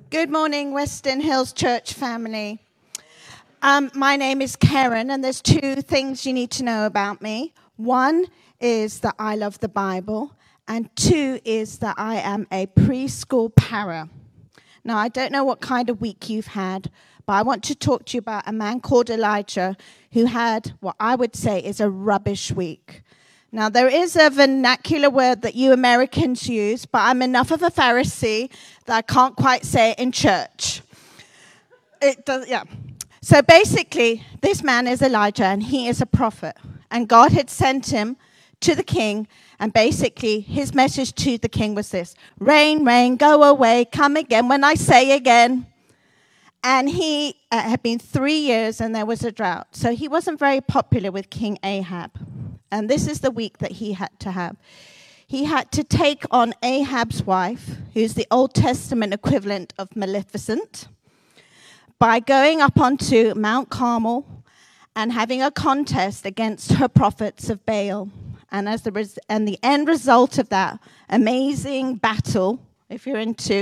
Good morning, Western Hills Church family. My name is Karen, and there's two things you need to know about me. One is that I love the Bible, and two is that I am a preschool para. Now, I don't know what kind of week you've had, but I want to talk to you about a man called Elijah who had what I would say is a rubbish week. Now, there is a vernacular word that you Americans use, but I'm enough of a Pharisee that I can't quite say it in church. So basically, this man is Elijah, and he is a prophet. And God had sent him to the king, and basically his message to the king was this: rain, rain, go away, come again when I say again. And he had been 3 years, and there was a drought. So he wasn't very popular with King Ahab. And this is the week that he had to have. He had to take on Ahab's wife, who's the Old Testament equivalent of Maleficent, by going up onto Mount Carmel and having a contest against her prophets of Baal. And the end result of that amazing battle, if you're into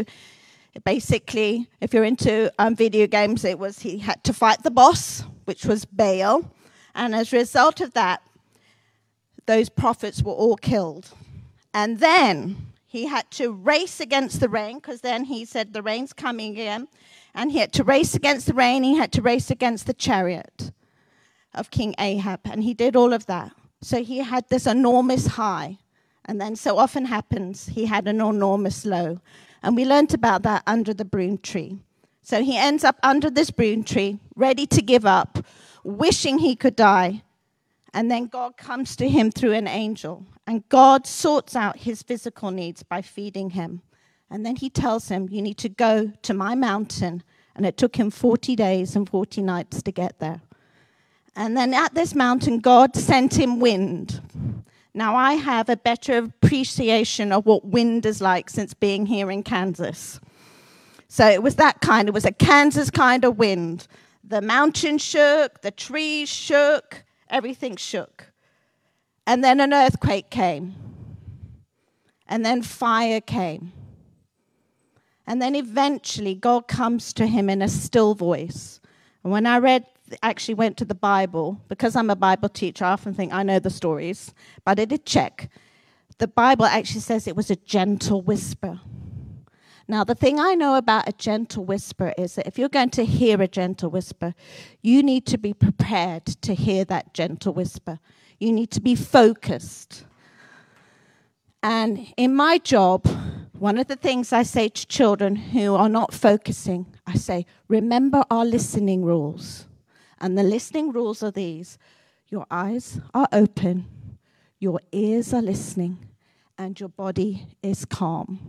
video games, it was he had to fight the boss, which was Baal. And as a result of that, those prophets were all killed. And then he had to race against the rain, because then he said the rain's coming again. And he had to race against the rain. He had to race against the chariot of King Ahab. And he did all of that. So he had this enormous high. And then so often happens, he had an enormous low. And we learned about that under the broom tree. So he ends up under this broom tree, ready to give up, wishing he could die. And then God comes to him through an angel. And God sorts out his physical needs by feeding him. And then he tells him, you need to go to my mountain. And it took him 40 days and 40 nights to get there. And then at this mountain, God sent him wind. Now, I have a better appreciation of what wind is like since being here in Kansas. So it was a Kansas kind of wind. The mountain shook, the trees shook, everything shook. And then an earthquake came. And then fire came. And then eventually God comes to him in a still voice. And when I went to the Bible, because I'm a Bible teacher, I often think I know the stories, but I did check. The Bible actually says it was a gentle whisper. Now, the thing I know about a gentle whisper is that if you're going to hear a gentle whisper, you need to be prepared to hear that gentle whisper. You need to be focused. And in my job, one of the things I say to children who are not focusing, I say, remember our listening rules. And the listening rules are these: your eyes are open, your ears are listening, and your body is calm.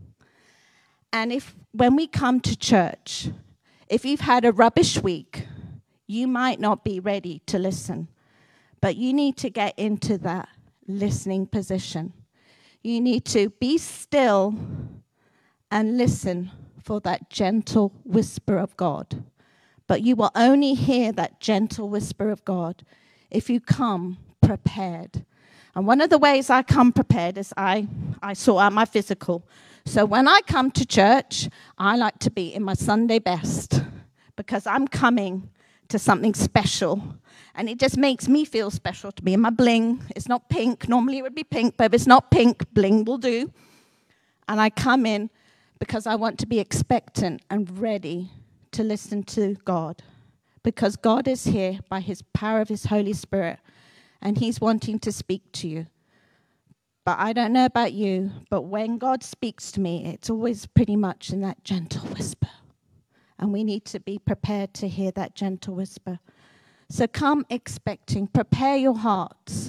And when we come to church, if you've had a rubbish week, you might not be ready to listen. But you need to get into that listening position. You need to be still and listen for that gentle whisper of God. But you will only hear that gentle whisper of God if you come prepared. And one of the ways I come prepared is I sort out my physical. So when I come to church, I like to be in my Sunday best because I'm coming to something special. And it just makes me feel special to be in my bling. It's not pink. Normally it would be pink, but if it's not pink, bling will do. And I come in because I want to be expectant and ready to listen to God. Because God is here by his power of his Holy Spirit, and he's wanting to speak to you. But I don't know about you, but when God speaks to me, it's always pretty much in that gentle whisper. And we need to be prepared to hear that gentle whisper. So come expecting, prepare your hearts.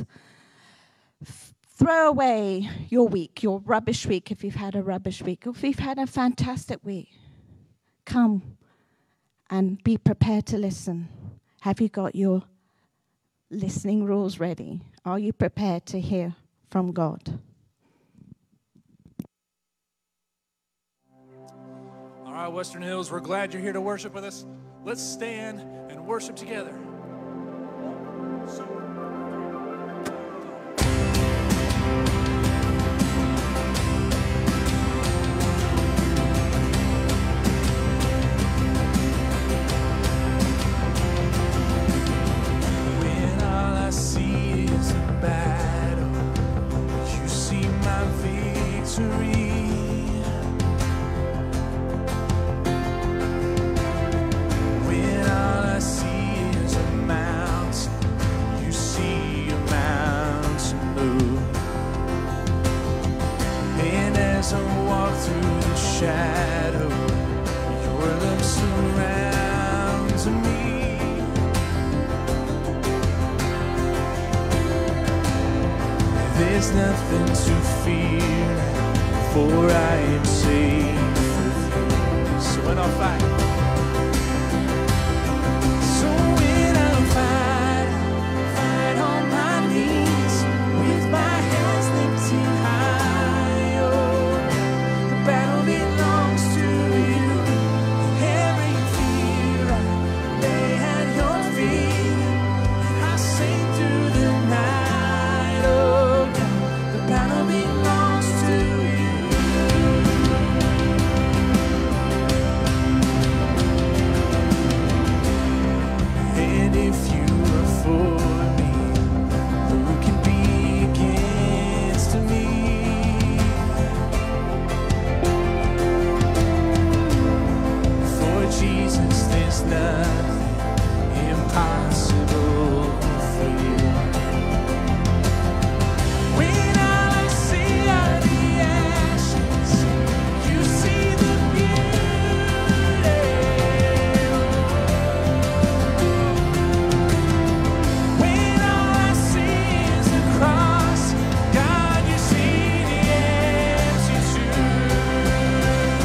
Throw away your week, your rubbish week, if you've had a rubbish week, or if you've had a fantastic week. Come and be prepared to listen. Have you got your listening rules ready? Are you prepared to hear from God? All right, Western Hills, we're glad you're here to worship with us. Let's stand and worship together. victory. When all I see is a mountain, you see a mountain move. And as I walk through the shadow, your love surrounds me. There's nothing to fear, for I am safe with you. So when I fight, fight on my knees with my hands lifted high. Oh, the battle belongs to you. Every fear I lay at your feet, and I sing through the night. Oh, the battle belongs to you. And if you are for me, who can be against me? For Jesus, there's nothing impossible for you. When all I see are the ashes, you see the beauty. When all I see is the cross, God, you see the empty tomb.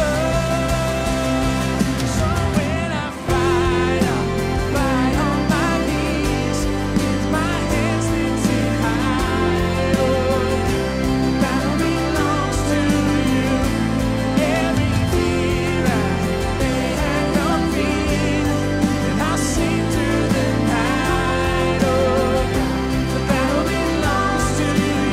So when I fight on my knees with my hands lifted high. Oh, the battle belongs to you. Every fear I lay at your feet, and I sing through the night. Oh, the battle belongs to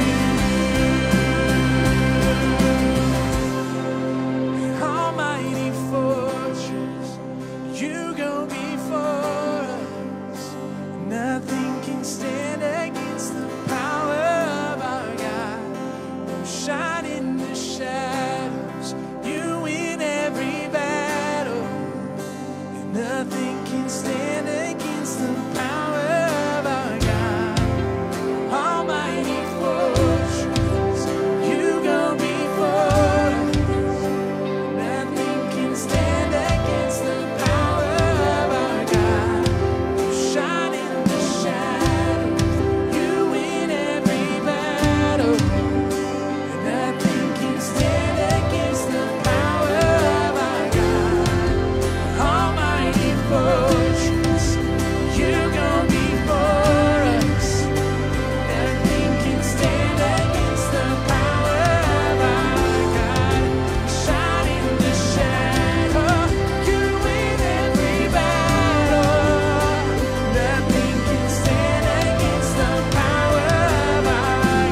you. Almighty fortress, you go before us. Nothing can stand against the power of our God. You shine in the shadows, you win every battle. And nothing can stand against the power of our God. Almighty fortress, you go before us. Nothing can stand against the power of our God. You shine in the shadows, you win every battle. And nothing can stand against the power of our God. Almighty fortress, you go before us. Nothing can stand against the power of our God. Shine in the shadow, you win every battle. Nothing can stand against the power of our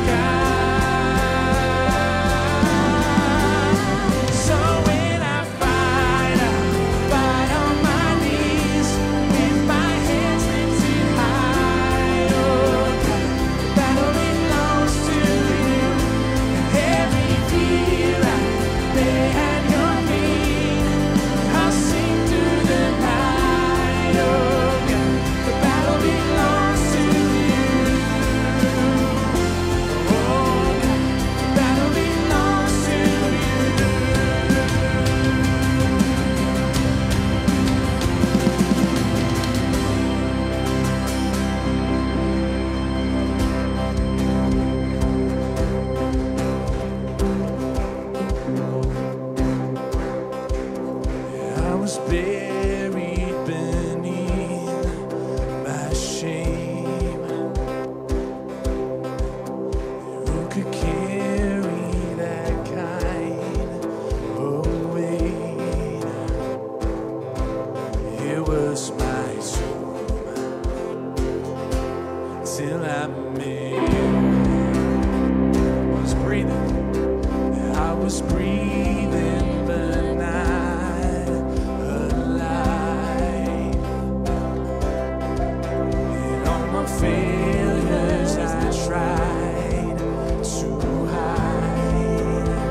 God. So when I fight on my knees with my hands lifted high. Oh, the battle belongs to you. Every fear I lay at your feet, I'll sing through the night. Oh, God, the battle belongs to you. Oh, God, the battle belongs to you. I was buried beneath my shame. Who could carry that kind of weight? It was my tomb till I met you. I was breathing. I was breathing, but not alive. And all my failures I tried to hide.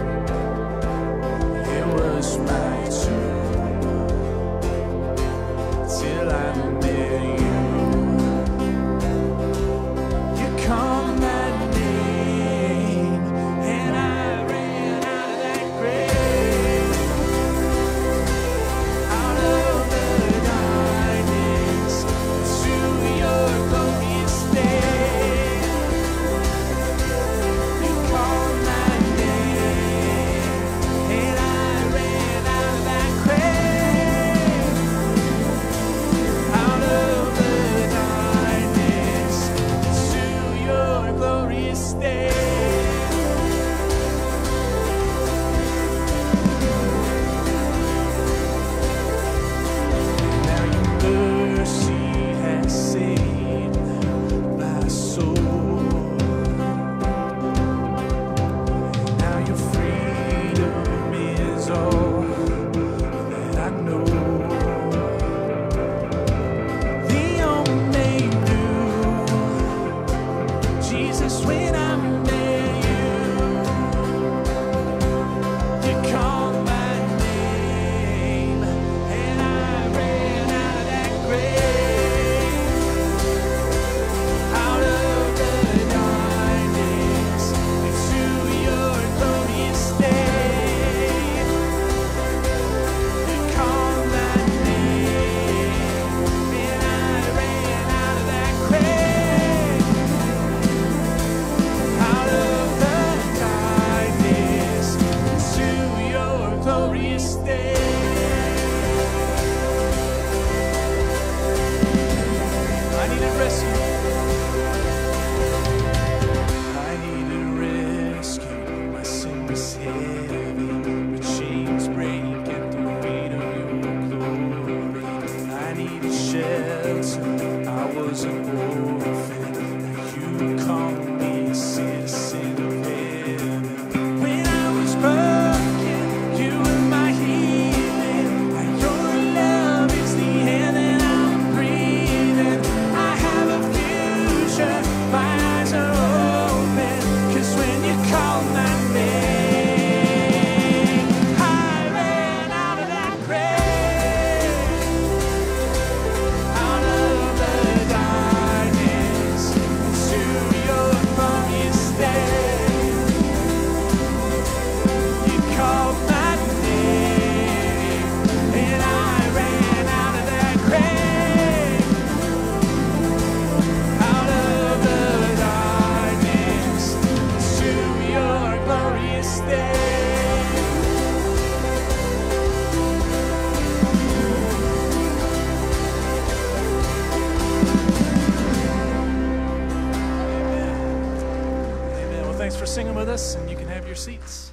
sing them with us, and you can have your seats.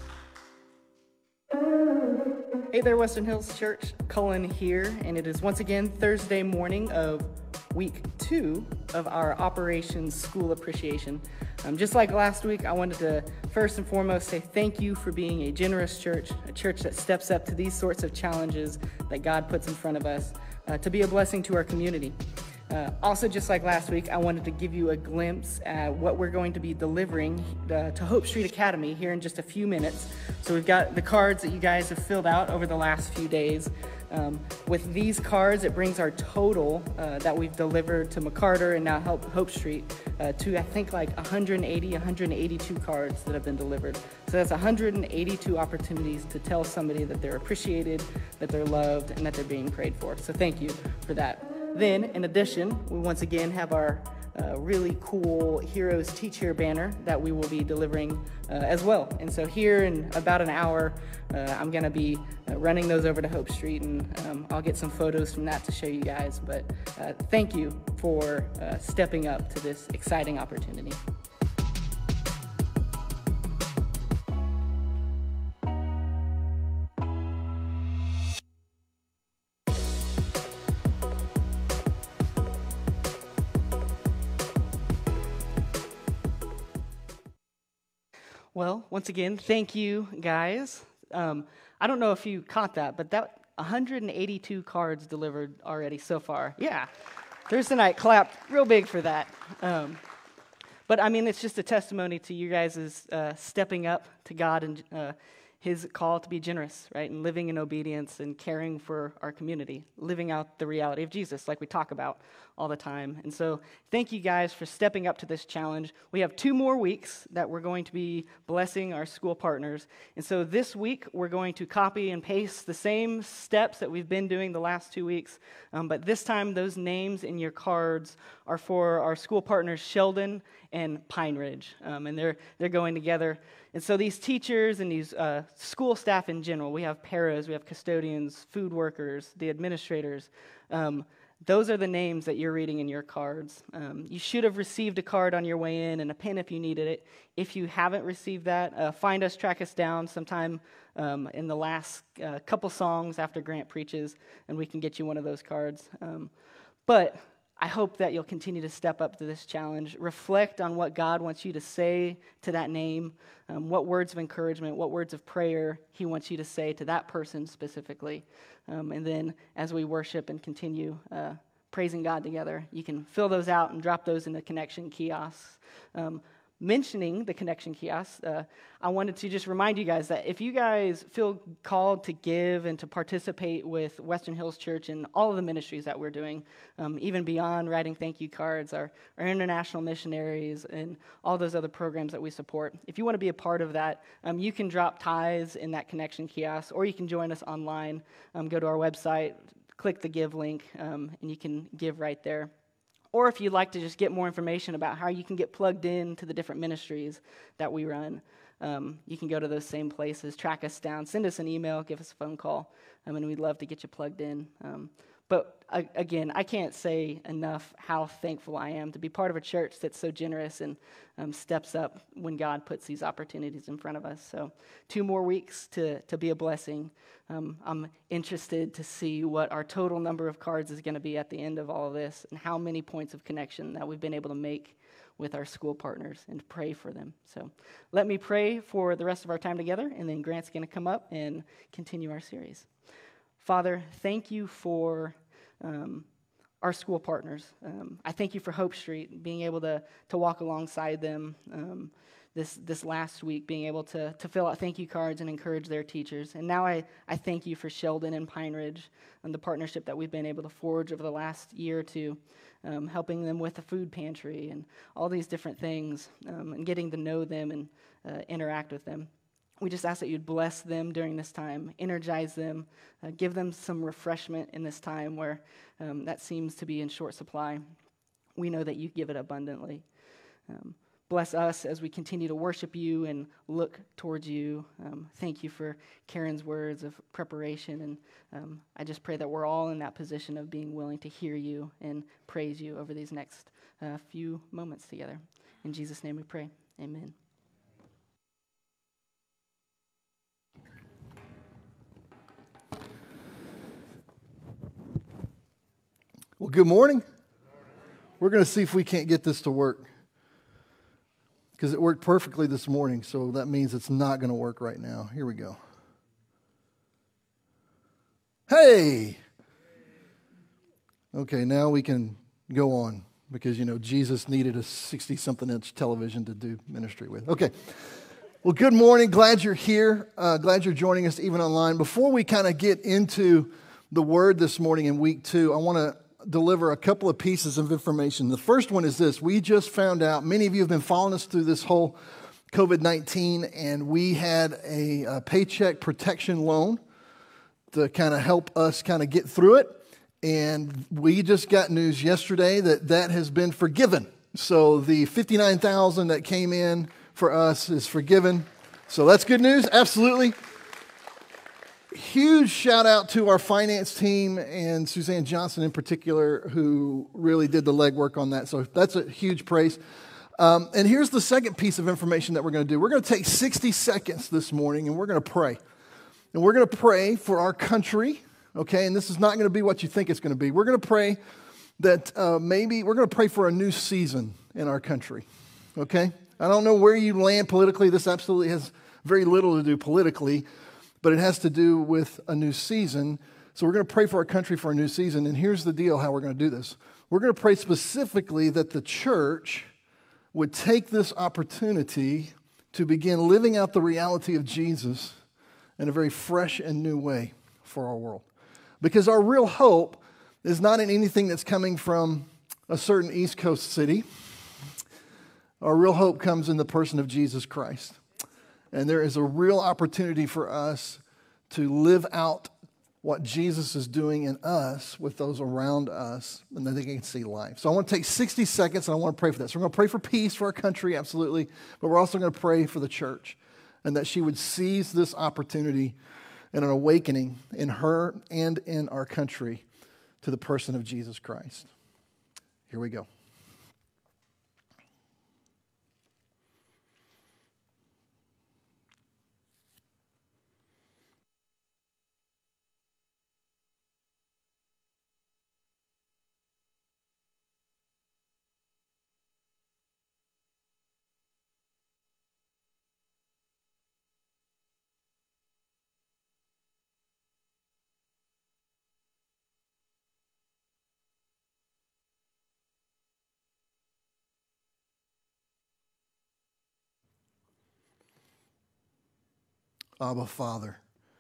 Hey there, Western Hills Church. Cullen here, and it is once again Thursday morning of week 2 of our Operation School Appreciation. Just like last week, I wanted to first and foremost say thank you for being a generous church, a church that steps up to these sorts of challenges that God puts in front of us to be a blessing to our community. Also, just like last week, I wanted to give you a glimpse at what we're going to be delivering to Hope Street Academy here in just a few minutes. So we've got the cards that you guys have filled out over the last few days. With these cards, it brings our total that we've delivered to McCarter and now Hope Street to, I think, like 182 cards that have been delivered. So that's 182 opportunities to tell somebody that they're appreciated, that they're loved, and that they're being prayed for. So thank you for that. Then, in addition, we once again have our really cool Heroes Teach Here banner that we will be delivering as well. And so here in about an hour, I'm going to be running those over to Hope Street, and I'll get some photos from that to show you guys. But thank you for stepping up to this exciting opportunity. Well, once again, thank you, guys. I don't know if you caught that, but that 182 cards delivered already so far. Yeah, Thursday night clapped real big for that. But I mean, it's just a testimony to you guys' stepping up to God and His call to be generous, right? And living in obedience and caring for our community, living out the reality of Jesus like we talk about all the time. And so thank you guys for stepping up to this challenge. We have 2 more weeks that we're going to be blessing our school partners. And so this week, we're going to copy and paste the same steps that we've been doing the last 2 weeks. But this time, those names in your cards are for our school partners, Sheldon and Pine Ridge. And they're going together. And so these teachers and these school staff in general, we have paras, we have custodians, food workers, the administrators. Those are the names that you're reading in your cards. You should have received a card on your way in and a pen if you needed it. If you haven't received that, find us, track us down sometime in the last couple songs after Grant preaches, and we can get you one of those cards. But I hope that you'll continue to step up to this challenge. Reflect on what God wants you to say to that name, what words of encouragement, what words of prayer He wants you to say to that person specifically. And then as we worship and continue praising God together, you can fill those out and drop those in the connection kiosks. Mentioning the connection kiosks, I wanted to just remind you guys that if you guys feel called to give and to participate with Western Hills Church and all of the ministries that we're doing, even beyond writing thank you cards, our international missionaries, and all those other programs that we support, if you want to be a part of that, you can drop tithes in that connection kiosk, or you can join us online. Go to our website, click the give link, and you can give right there. Or if you'd like to just get more information about how you can get plugged in to the different ministries that we run, you can go to those same places, track us down, send us an email, give us a phone call, and we'd love to get you plugged in. But again, I can't say enough how thankful I am to be part of a church that's so generous and steps up when God puts these opportunities in front of us. So 2 more weeks to be a blessing. I'm interested to see what our total number of cards is going to be at the end of all of this and how many points of connection that we've been able to make with our school partners and pray for them. So let me pray for the rest of our time together, and then Grant's going to come up and continue our series. Father, thank you for our school partners. I thank you for Hope Street, being able to walk alongside them this last week, being able to fill out thank you cards and encourage their teachers. And now I thank you for Sheldon and Pine Ridge and the partnership that we've been able to forge over the last year or two, helping them with the food pantry and all these different things, and getting to know them and interact with them. We just ask that you'd bless them during this time, energize them, give them some refreshment in this time where that seems to be in short supply. We know that you give it abundantly. Bless us as we continue to worship you and look towards you. Thank you for Karen's words of preparation, and I just pray that we're all in that position of being willing to hear you and praise you over these next few moments together. In Jesus' name we pray. Amen. Well, good morning. We're going to see if we can't get this to work, because it worked perfectly this morning, so that means it's not going to work right now. Here we go. Hey! Okay, now we can go on, because, Jesus needed a 60-something inch television to do ministry with. Okay. Well, good morning. Glad you're here. Glad you're joining us even online. Before we kind of get into the word this morning in week 2, I want to deliver a couple of pieces of information. The first one is this. We just found out, many of you have been following us through this whole COVID-19, and we had a paycheck protection loan to kind of help us kind of get through it. And we just got news yesterday that has been forgiven. So the $59,000 that came in for us is forgiven. So that's good news. Absolutely. Huge shout out to our finance team and Suzanne Johnson in particular, who really did the legwork on that. So that's a huge praise. And here's the second piece of information that we're going to do. We're going to take 60 seconds this morning and we're going to pray. And we're going to pray for our country, okay? And this is not going to be what you think it's going to be. We're going to pray that maybe we're going to pray for a new season in our country, okay? I don't know where you land politically. This absolutely has very little to do politically, but it has to do with a new season. So we're going to pray for our country for a new season. And here's the deal how we're going to do this. We're going to pray specifically that the church would take this opportunity to begin living out the reality of Jesus in a very fresh and new way for our world. Because our real hope is not in anything that's coming from a certain East Coast city. Our real hope comes in the person of Jesus Christ. And there is a real opportunity for us to live out what Jesus is doing in us with those around us, and that they can see life. So I want to take 60 seconds, and I want to pray for this. We're going to pray for peace for our country, absolutely, but we're also going to pray for the church, and that she would seize this opportunity and an awakening in her and in our country to the person of Jesus Christ. Here we go. Abba, Father,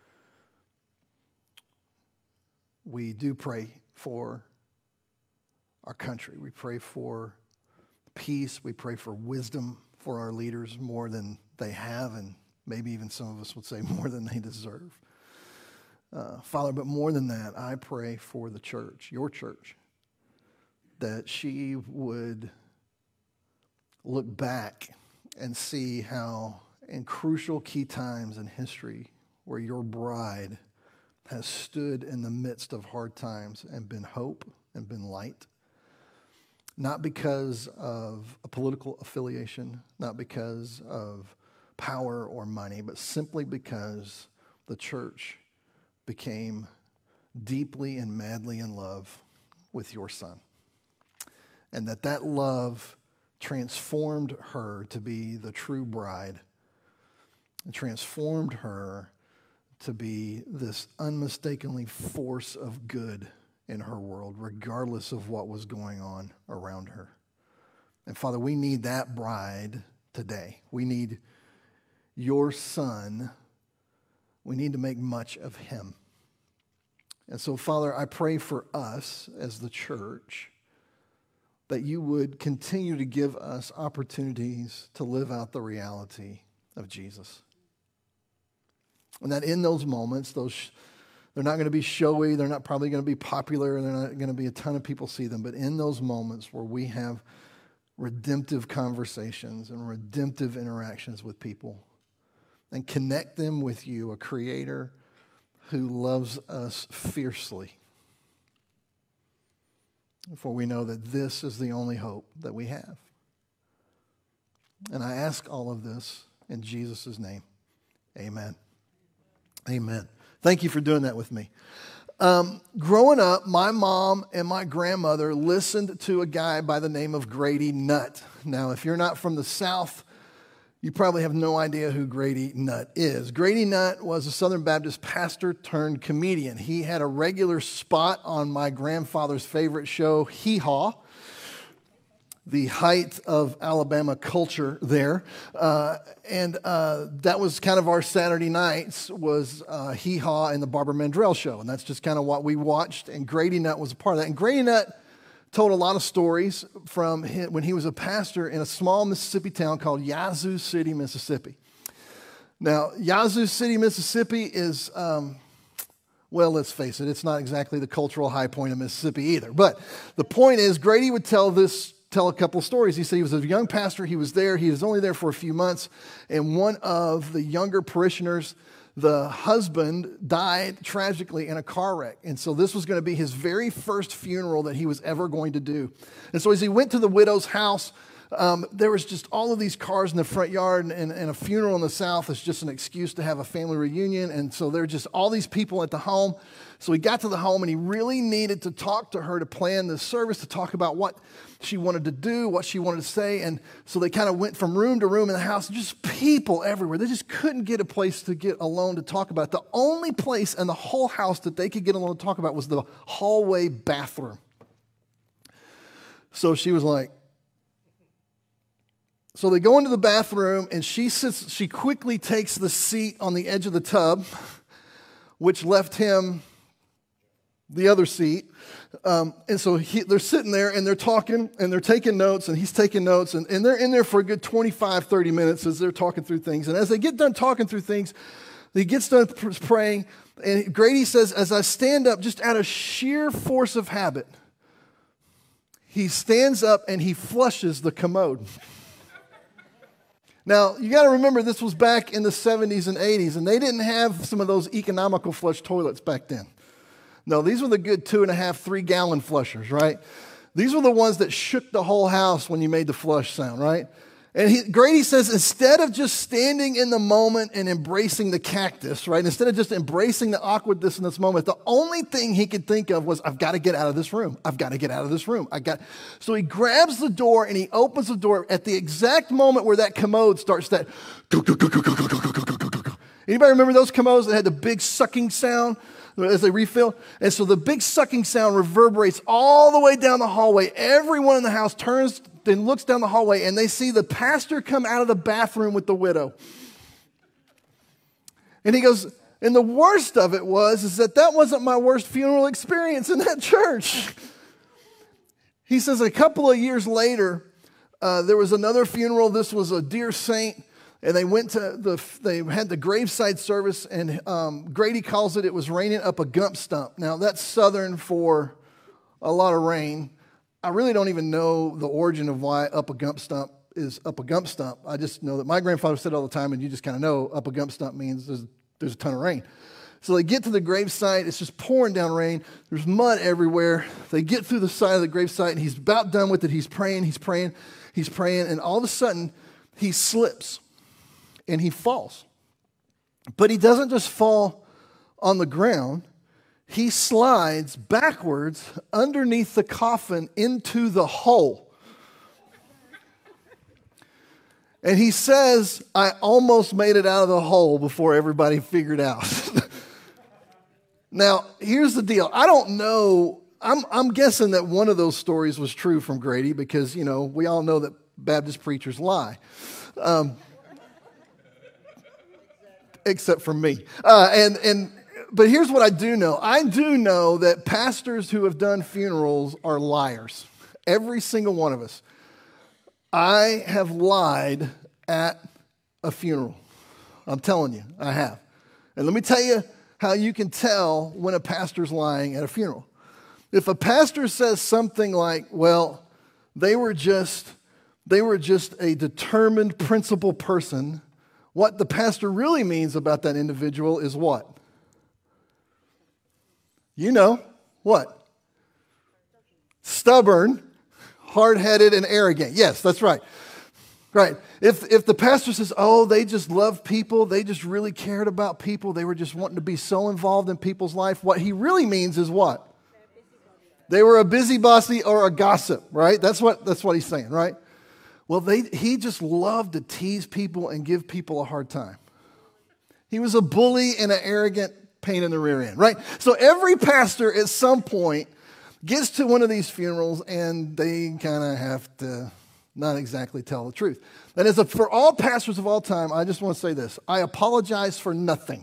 we do pray for our country. We pray for peace. We pray for wisdom for our leaders more than they have, and maybe even some of us would say more than they deserve. Father, but more than that, I pray for the church, your church, that she would look back and see how in crucial key times in history where your bride has stood in the midst of hard times and been hope and been light, not because of a political affiliation, not because of power or money, but simply because the church became deeply and madly in love with your Son. And that love transformed her to be the true bride, and transformed her to be this unmistakably force of good in her world, regardless of what was going on around her. And Father, we need that bride today. We need your Son. We need to make much of him. And so, Father, I pray for us as the church that you would continue to give us opportunities to live out the reality of Jesus. And that in those moments, they're not going to be showy, they're not probably going to be popular, and they're not going to be a ton of people see them, but in those moments where we have redemptive conversations and redemptive interactions with people and connect them with you, a creator who loves us fiercely. For we know that this is the only hope that we have. And I ask all of this in Jesus' name. Amen. Amen. Thank you for doing that with me. Growing up, my mom and my grandmother listened to a guy by the name of Grady Nutt. Now, if you're not from the South, you probably have no idea who Grady Nutt is. Grady Nutt was a Southern Baptist pastor turned comedian. He had a regular spot on my grandfather's favorite show, Hee Haw, the height of Alabama culture there. That was kind of our Saturday nights was Hee Haw and the Barbara Mandrell Show. And that's just kind of what we watched. And Grady Nutt was a part of that. And Grady Nutt told a lot of stories from when he was a pastor in a small Mississippi town called Yazoo City, Mississippi. Now, Yazoo City, Mississippi is, well, let's face it, it's not exactly the cultural high point of Mississippi either. But the point is, Grady would tell a couple of stories. He said he was a young pastor. He was there. He was only there for a few months. And one of the younger parishioners, the husband, died tragically in a car wreck. And so this was going to be his very first funeral that he was ever going to do. And so as he went to the widow's house, there was just all of these cars in the front yard, and a funeral in the South is just an excuse to have a family reunion. And so there were just all these people at the home. So he got to the home, and he really needed to talk to her to plan the service, to talk about what she wanted to do, what she wanted to say. And so they kind of went from room to room in the house, just people everywhere. They just couldn't get a place to get alone to talk about it. The only place in the whole house that they could get alone to talk about was the hallway bathroom. So she was like, so they go into the bathroom, and she quickly takes the seat on the edge of the tub, which left him the other seat. And so they're sitting there, and they're talking, and they're taking notes, and he's taking notes, and they're in there for a good 25, 30 minutes as they're talking through things. And as they get done talking through things, he gets done praying, and Grady says, as I stand up, just out of sheer force of habit, he stands up and he flushes the commode. Now, you got to remember, this was back in the 70s and 80s, and they didn't have some of those economical flush toilets back then. No, these were the good 2.5, 3-gallon flushers, right? These were the ones that shook the whole house when you made the flush sound, right? And Grady says, instead of just standing in the moment and embracing the cactus, right? Instead of just embracing the awkwardness in this moment, the only thing he could think of was, I've got to get out of this room. I've got to get out of this room. So he grabs the door and he opens the door at the exact moment where that commode starts that. Anybody remember those commodes that had the big sucking sound as they refill? And so the big sucking sound reverberates all the way down the hallway. Everyone in the house turns and looks down the hallway, and they see the pastor come out of the bathroom with the widow. And he goes, and the worst of it is that wasn't my worst funeral experience in that church. He says a couple of years later, there was another funeral. This was a dear saint. And they had the graveside service, and Grady calls it was raining up a gump stump. Now, that's Southern for a lot of rain. I really don't even know the origin of why up a gump stump is up a gump stump. I just know that my grandfather said it all the time, and you just kind of know up a gump stump means there's a ton of rain. So they get to the gravesite. It's just pouring down rain. There's mud everywhere. They get through the side of the gravesite, and he's about done with it. He's praying, and all of a sudden, he slips. And he falls. But he doesn't just fall on the ground. He slides backwards underneath the coffin into the hole. And he says, I almost made it out of the hole before everybody figured out. Now, here's the deal. I don't know. I'm guessing that one of those stories was true from Grady because, we all know that Baptist preachers lie. Except for me. But here's what I do know. I do know that pastors who have done funerals are liars. Every single one of us. I have lied at a funeral. I'm telling you, I have. And let me tell you how you can tell when a pastor's lying at a funeral. If a pastor says something like, well, they were just a determined, principled person, what the pastor really means about that individual is what? What? Stubborn, hard-headed, and arrogant. Yes, that's right. Right. If the pastor says, oh, they just love people, they just really cared about people, they were just wanting to be so involved in people's life, what he really means is what? They were a busybody or a gossip, right? That's what he's saying, right? Well, he just loved to tease people and give people a hard time. He was a bully and an arrogant pain in the rear end, right? So every pastor at some point gets to one of these funerals and they kind of have to not exactly tell the truth. And for all pastors of all time, I just want to say this. I apologize for nothing.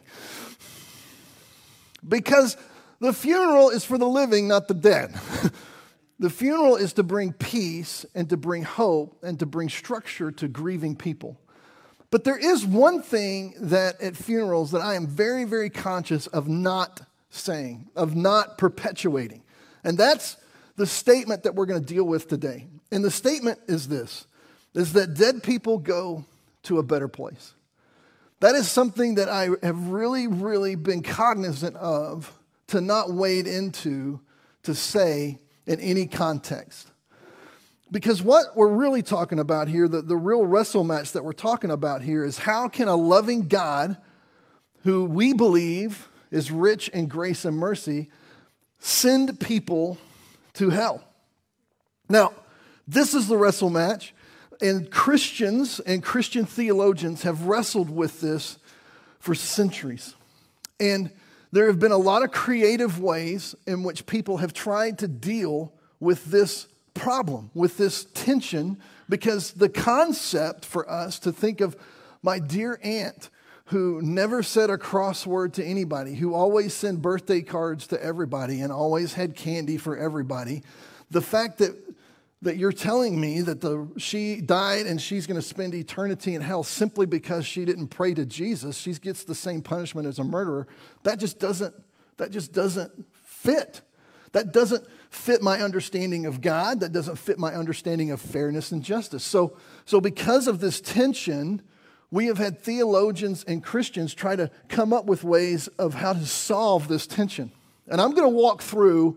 Because the funeral is for the living, not the dead. The funeral is to bring peace and to bring hope and to bring structure to grieving people. But there is one thing that at funerals that I am very, very conscious of not saying, of not perpetuating. And that's the statement that we're going to deal with today. And the statement is this, is that dead people go to a better place. That is something that I have really, really been cognizant of to not wade into, to say in any context. Because what we're really talking about here, the real wrestle match that we're talking about here is how can a loving God, who we believe is rich in grace and mercy, send people to hell? Now, this is the wrestle match, and Christians and Christian theologians have wrestled with this for centuries. And there have been a lot of creative ways in which people have tried to deal with this problem, with this tension, because the concept for us to think of my dear aunt who never said a crossword to anybody, who always sent birthday cards to everybody and always had candy for everybody, the fact that you're telling me that she died and she's going to spend eternity in hell simply because she didn't pray to Jesus, she gets the same punishment as a murderer, that just doesn't fit. That doesn't fit my understanding of God. That doesn't fit my understanding of fairness and justice. So because of this tension, we have had theologians and Christians try to come up with ways of how to solve this tension. And I'm going to walk through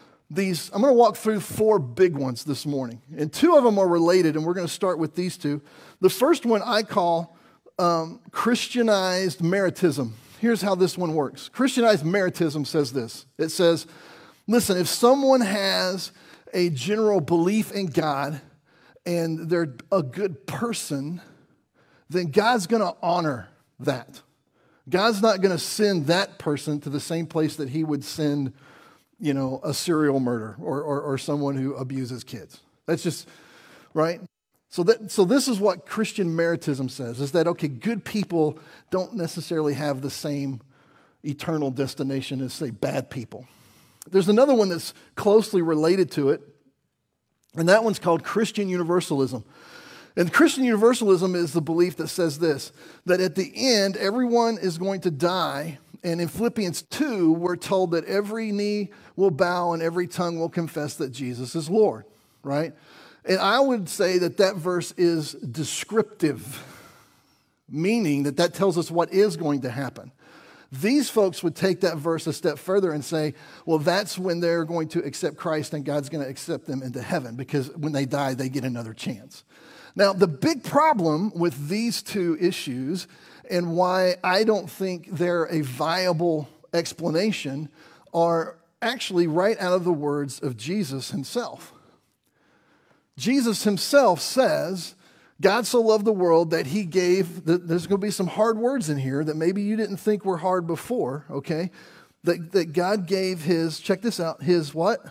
four big ones this morning. And two of them are related, and we're going to start with these two. The first one I call Christianized Meritism. Here's how this one works. Christianized Meritism says this. It says, listen, if someone has a general belief in God and they're a good person, then God's going to honor that. God's not going to send that person to the same place that he would send a serial murderer or someone who abuses kids. That's just, right? So this is what Christian Meritism says, is that, okay, good people don't necessarily have the same eternal destination as, say, bad people. There's another one that's closely related to it, and that one's called Christian Universalism. And Christian Universalism is the belief that says this, that at the end, everyone is going to die. And in Philippians 2, we're told that every knee will bow and every tongue will confess that Jesus is Lord, right? And I would say that verse is descriptive, meaning that tells us what is going to happen. These folks would take that verse a step further and say, well, that's when they're going to accept Christ and God's going to accept them into heaven, because when they die, they get another chance. Now, the big problem with these two issues and why I don't think they're a viable explanation are actually right out of the words of Jesus himself. Jesus himself says, God so loved the world that he gave, there's going to be some hard words in here that maybe you didn't think were hard before, okay? That God gave his, check this out, his what?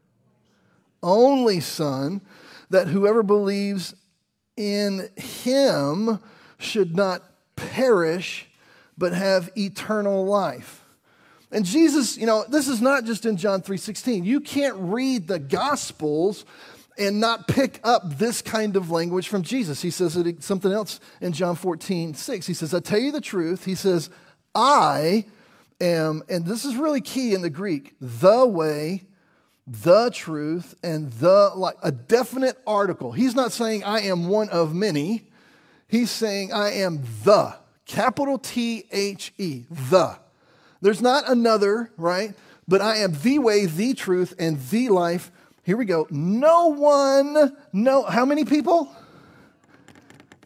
Only son, that whoever believes in him should not perish, but have eternal life. And Jesus, this is not just in John 3:16. You can't read the Gospels and not pick up this kind of language from Jesus. He says something else in John 14:6. He says, I tell you the truth. He says, I am, and this is really key in the Greek, the way, the truth, and a definite article. He's not saying I am one of many. He's saying I am the, capital T-H-E, the. There's not another, right? But I am the way, the truth, and the life. Here we go. How many people?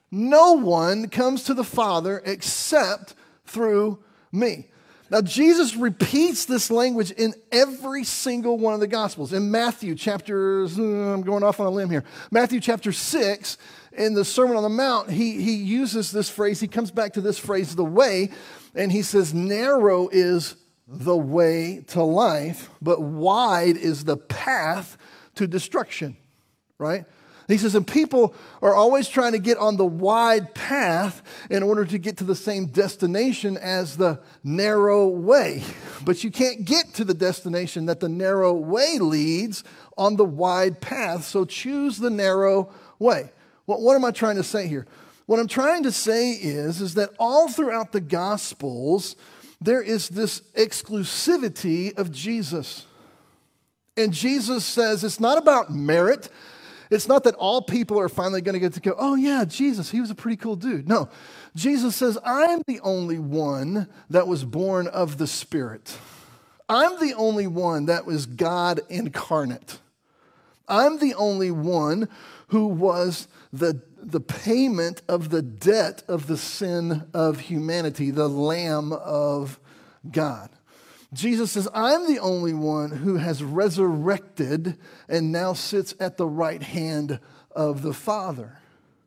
No one comes to the Father except through me. Now, Jesus repeats this language in every single one of the Gospels. In Matthew I'm going off on a limb here. Matthew chapter 6, in the Sermon on the Mount, he uses this phrase. He comes back to this phrase, the way, and he says, narrow is the way to life, but wide is the path to destruction, right? He says, and people are always trying to get on the wide path in order to get to the same destination as the narrow way. But you can't get to the destination that the narrow way leads on the wide path, so choose the narrow way. What am I trying to say here? What I'm trying to say is that all throughout the Gospels, there is this exclusivity of Jesus. And Jesus says it's not about merit. It's not that all people are finally going to get to go, oh yeah, Jesus, he was a pretty cool dude. No, Jesus says, I'm the only one that was born of the Spirit. I'm the only one that was God incarnate. I'm the only one who was the payment of the debt of the sin of humanity, the Lamb of God. Jesus says, I'm the only one who has resurrected and now sits at the right hand of the Father.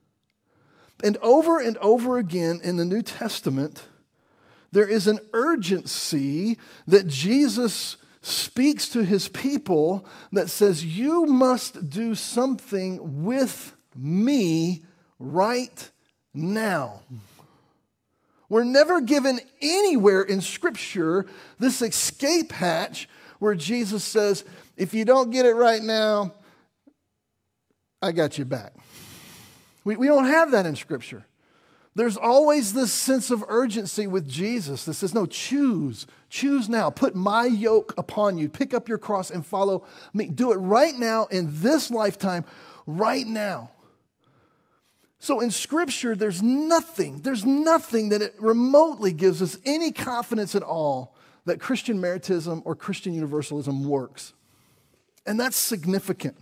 And over again in the New Testament, there is an urgency that Jesus speaks to his people that says, you must do something with me right now. We're never given anywhere in Scripture this escape hatch where Jesus says, if you don't get it right now, I got you back. We don't have that in Scripture. There's always this sense of urgency with Jesus that says, no, choose now. Put my yoke upon you. Pick up your cross and follow me. Do it right now in this lifetime, right now. So in Scripture, there's nothing that it remotely gives us any confidence at all that Christian Meritism or Christian Universalism works. And that's significant.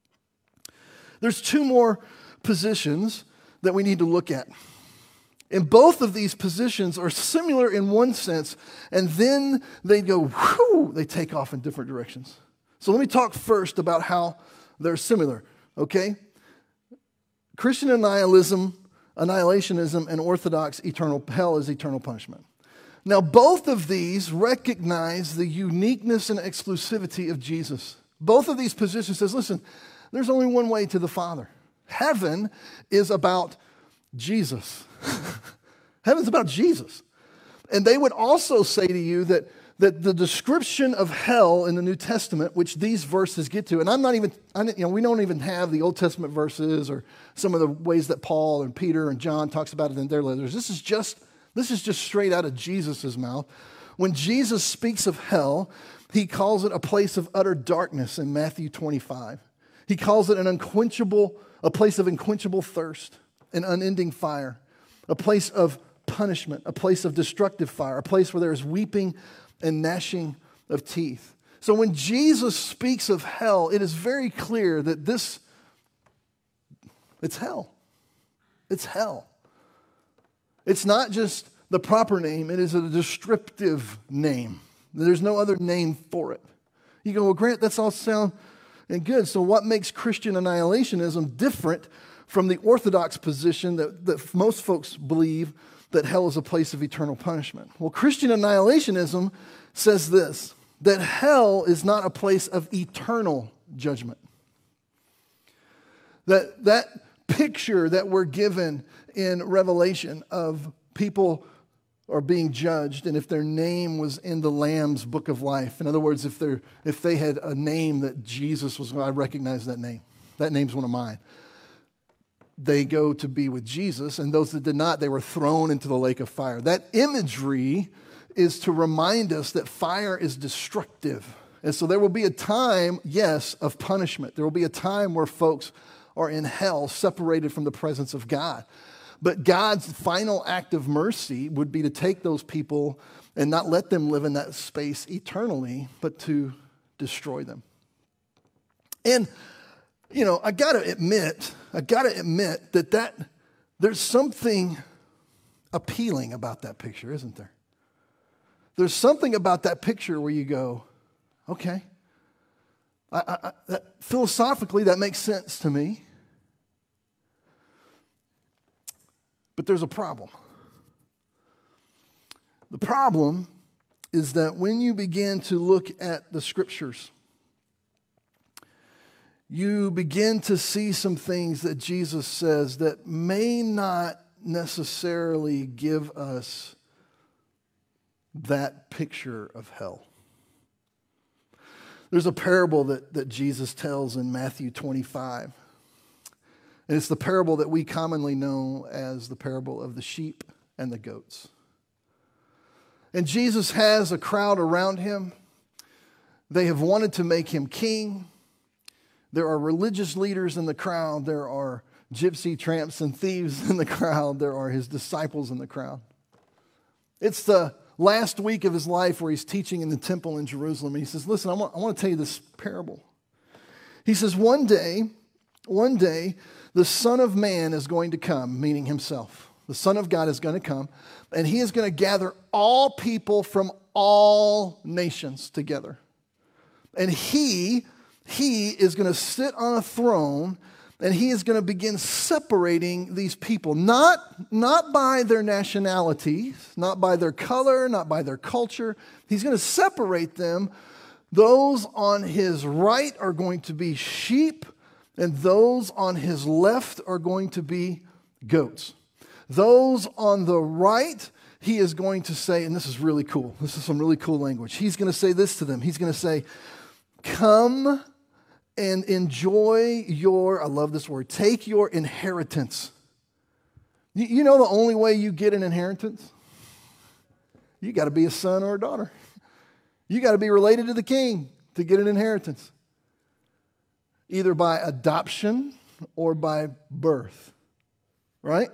There's two more positions that we need to look at. And both of these positions are similar in one sense, and then they go, whew, they take off in different directions. So let me talk first about how they're similar, okay? Christian annihilationism, and orthodox hell is eternal punishment. Now, both of these recognize the uniqueness and exclusivity of Jesus. Both of these positions says, listen, there's only one way to the Father. Heaven is about Jesus. Heaven's about Jesus. And they would also say to you that the description of hell in the New Testament, which these verses get to, and we don't even have the Old Testament verses or some of the ways that Paul and Peter and John talks about it in their letters. This is just straight out of Jesus' mouth. When Jesus speaks of hell, he calls it a place of utter darkness in Matthew 25. He calls it a place of unquenchable thirst, an unending fire, a place of punishment, a place of destructive fire, a place where there is weeping and gnashing of teeth. So when Jesus speaks of hell, it is very clear that it's hell. It's hell. It's not just the proper name, it is a descriptive name. There's no other name for it. You go, well, Grant, that's all sound and good. So what makes Christian annihilationism different from the orthodox position that most folks believe that hell is a place of eternal punishment? Well, Christian annihilationism says this, that hell is not a place of eternal judgment. That picture that we're given in Revelation of people are being judged, and if their name was in the Lamb's book of life, in other words, if they had a name that Jesus was, I recognize that name. That name's one of mine. They go to be with Jesus, and those that did not, they were thrown into the lake of fire. That imagery is to remind us that fire is destructive. And so there will be a time, yes, of punishment. There will be a time where folks are in hell, separated from the presence of God. But God's final act of mercy would be to take those people and not let them live in that space eternally, but to destroy them. And I got to admit that There's something appealing about that picture, isn't there? There's something about that picture where you go, okay, philosophically that makes sense to me. But there's a problem. The problem is that when you begin to look at the scriptures, you begin to see some things that Jesus says that may not necessarily give us that picture of hell. There's a parable that Jesus tells in Matthew 25. And it's the parable that we commonly know as the parable of the sheep and the goats. And Jesus has a crowd around him. They have wanted to make him king. There are religious leaders in the crowd. There are gypsy tramps and thieves in the crowd. There are his disciples in the crowd. It's the last week of his life where he's teaching in the temple in Jerusalem. And he says, listen, I want to tell you this parable. He says, one day, the Son of Man is going to come, meaning himself. The Son of God is going to come, and he is going to gather all people from all nations together. And he is going to sit on a throne, and he is going to begin separating these people, not by their nationality, not by their color, not by their culture. He's going to separate them. Those on his right are going to be sheep, and those on his left are going to be goats. Those on the right, he is going to say, and this is really cool. This is some really cool language. He's going to say this to them. He's going to say, come and enjoy your, I love this word, take your inheritance. You know the only way you get an inheritance? You got to be a son or a daughter. You got to be related to the king to get an inheritance. Either by adoption or by birth. Right?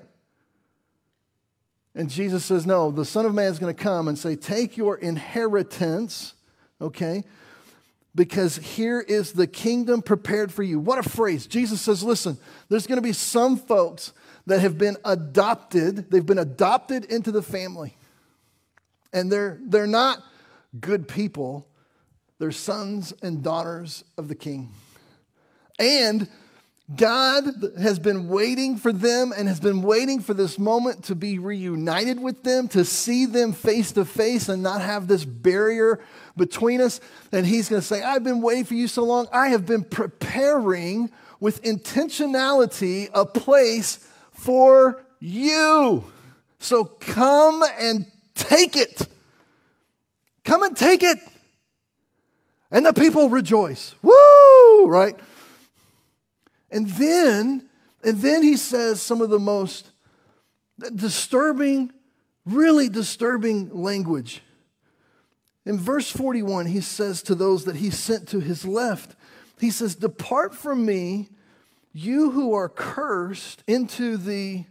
And Jesus says, no, the Son of Man is going to come and say, take your inheritance, okay? Because here is the kingdom prepared for you. What a phrase. Jesus says, listen, there's going to be some folks that have been adopted. They've been adopted into the family. And they're not good people. They're sons and daughters of the King. And God has been waiting for them and has been waiting for this moment to be reunited with them, to see them face to face and not have this barrier between us. And he's going to say, I've been waiting for you so long. I have been preparing with intentionality a place for you. So come and take it. Come and take it. And the people rejoice. Woo! Right? And then he says some of the most disturbing, really disturbing language. In verse 41, he says to those that he sent to his left, he says, depart from me, you who are cursed, into the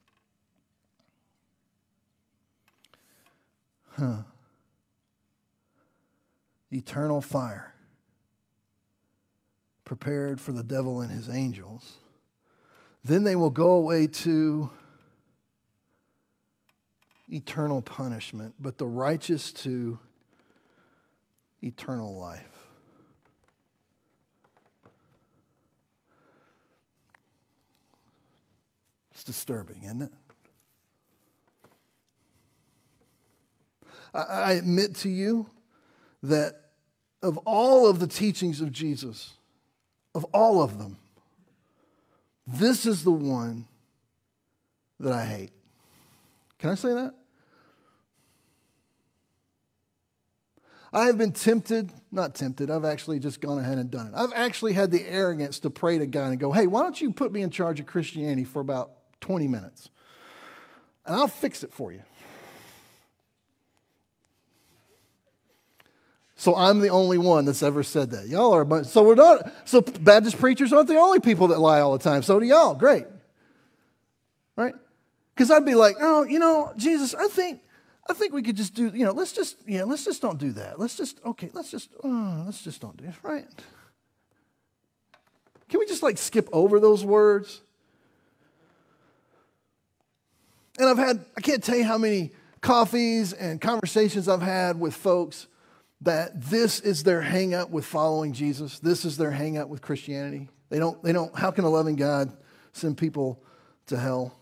eternal fire, prepared for the devil and his angels. Then they will go away to eternal punishment, but the righteous to eternal life. It's disturbing, isn't it? I admit to you that of all of the teachings of Jesus, of all of them, this is the one that I hate. Can I say that? I have been not tempted, I've actually just gone ahead and done it. I've actually had the arrogance to pray to God and go, hey, why don't you put me in charge of Christianity for about 20 minutes? And I'll fix it for you. So I'm the only one that's ever said that. Y'all are a bunch. So we're not. So Baptist preachers aren't the only people that lie all the time. So do y'all. Great. Right? Because I'd be like, oh, Jesus, I think we could just do, let's just don't do that. Let's just don't do it. Right? Can we just skip over those words? And I can't tell you how many coffees and conversations I've had with folks that this is their hang up with following Jesus. This is their hang up with Christianity. They don't, how can a loving God send people to hell?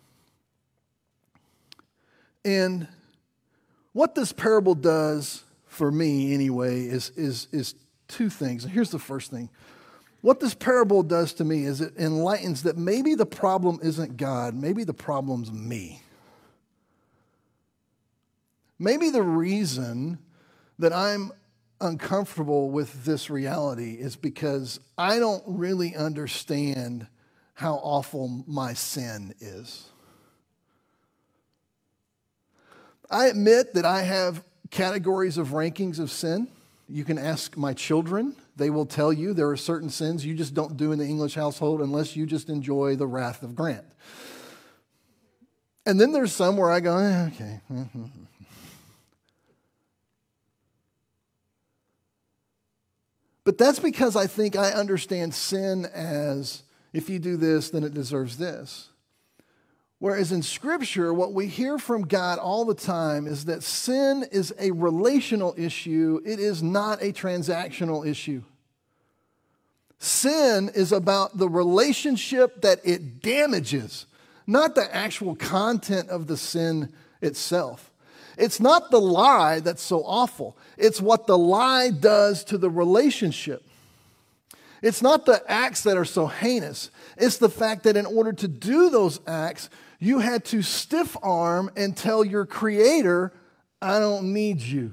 And what this parable does for me anyway is two things. And here's the first thing. What this parable does to me is it enlightens that maybe the problem isn't God, maybe the problem's me. Maybe the reason that I'm uncomfortable with this reality is because I don't really understand how awful my sin is. I admit that I have categories of rankings of sin. You can ask my children. They will tell you there are certain sins you just don't do in the English household unless you just enjoy the wrath of Grant. And then there's some where I go, okay. But that's because I think I understand sin as, if you do this, then it deserves this. Whereas in Scripture, what we hear from God all the time is that sin is a relational issue. It is not a transactional issue. Sin is about the relationship that it damages, not the actual content of the sin itself. It's not the lie that's so awful. It's what the lie does to the relationship. It's not the acts that are so heinous. It's the fact that in order to do those acts, you had to stiff arm and tell your Creator, I don't need you.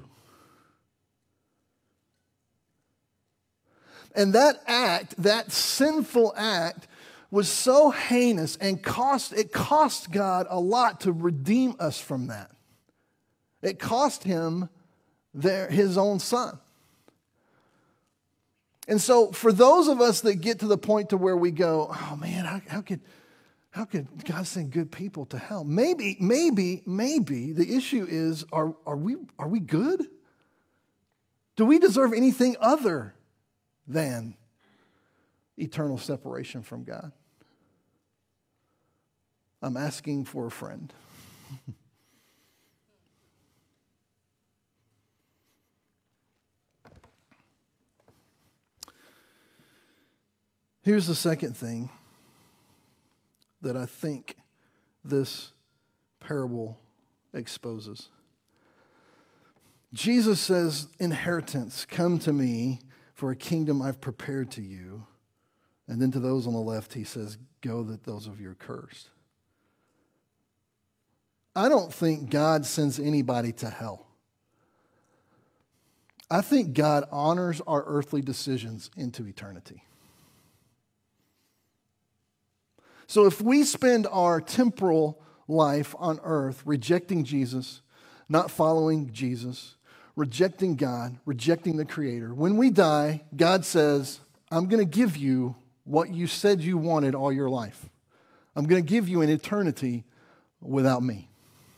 And that act, that sinful act, was so heinous and it cost God a lot to redeem us from that. It cost him his own son. And so for those of us that get to the point to where we go, oh man, how could God send good people to hell? Maybe the issue is, are we good? Do we deserve anything other than eternal separation from God? I'm asking for a friend. Here's the second thing that I think this parable exposes. Jesus says, inheritance, come to me for a kingdom I've prepared to you. And then to those on the left, he says, go that those of you are cursed. I don't think God sends anybody to hell. I think God honors our earthly decisions into eternity. So if we spend our temporal life on earth rejecting Jesus, not following Jesus, rejecting God, rejecting the Creator, when we die, God says, I'm going to give you what you said you wanted all your life. I'm going to give you an eternity without me.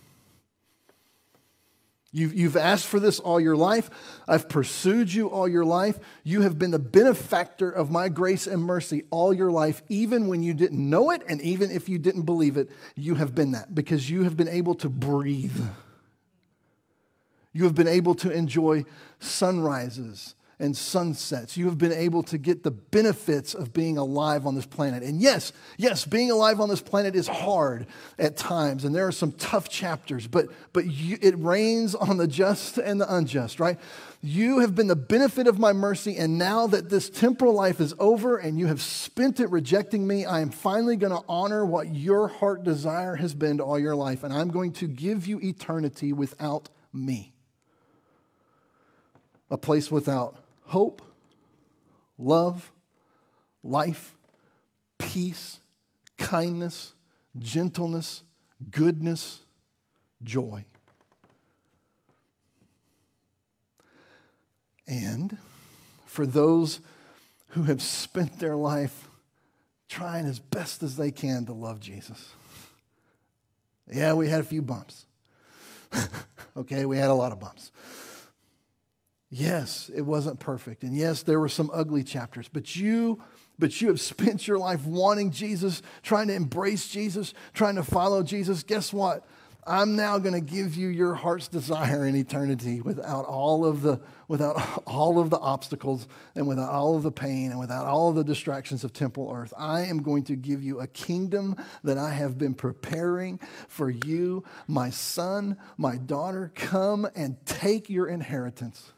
You've asked for this all your life. I've pursued you all your life. You have been the benefactor of my grace and mercy all your life, even when you didn't know it, and even if you didn't believe it, you have been that, because you have been able to breathe. You have been able to enjoy sunrises and sunsets. You have been able to get the benefits of being alive on this planet. And yes, being alive on this planet is hard at times, and there are some tough chapters, but it rains on the just and the unjust, right? You have been the benefit of my mercy, and now that this temporal life is over and you have spent it rejecting me, I am finally going to honor what your heart desire has been all your life, and I'm going to give you eternity without me. A place without hope, love, life, peace, kindness, gentleness, goodness, joy. And for those who have spent their life trying as best as they can to love Jesus. Yeah, we had a few bumps. Okay, we had a lot of bumps. Yes, it wasn't perfect. And yes, there were some ugly chapters, but you have spent your life wanting Jesus, trying to embrace Jesus, trying to follow Jesus. Guess what? I'm now going to give you your heart's desire in eternity without all of the obstacles and without all of the pain and without all of the distractions of temporal earth. I am going to give you a kingdom that I have been preparing for you. My son, my daughter, come and take your inheritance.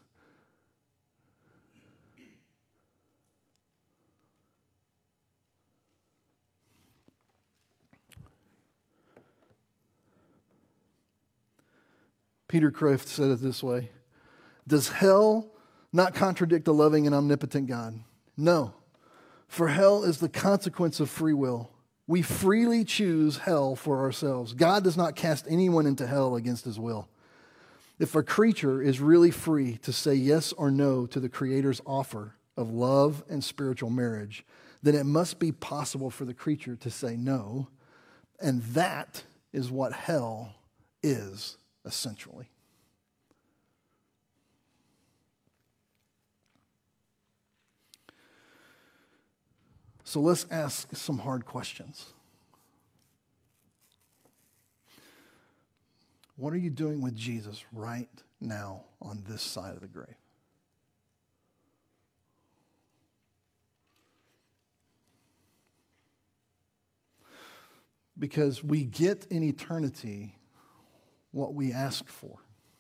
Peter Kreeft said it this way: does hell not contradict a loving and omnipotent God? No, for hell is the consequence of free will. We freely choose hell for ourselves. God does not cast anyone into hell against his will. If a creature is really free to say yes or no to the Creator's offer of love and spiritual marriage, then it must be possible for the creature to say no, and that is what hell is. Essentially. So let's ask some hard questions. What are you doing with Jesus right now on this side of the grave? Because we get in eternity what we asked for.